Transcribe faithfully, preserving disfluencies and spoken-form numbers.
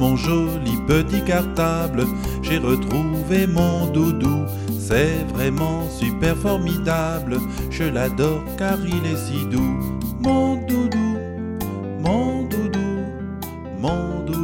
mon joli petit cartable, j'ai retrouvé mon doudou. C'est vraiment super formidable, je l'adore car il est si doux. Mon doudou, mon doudou, mon doudou.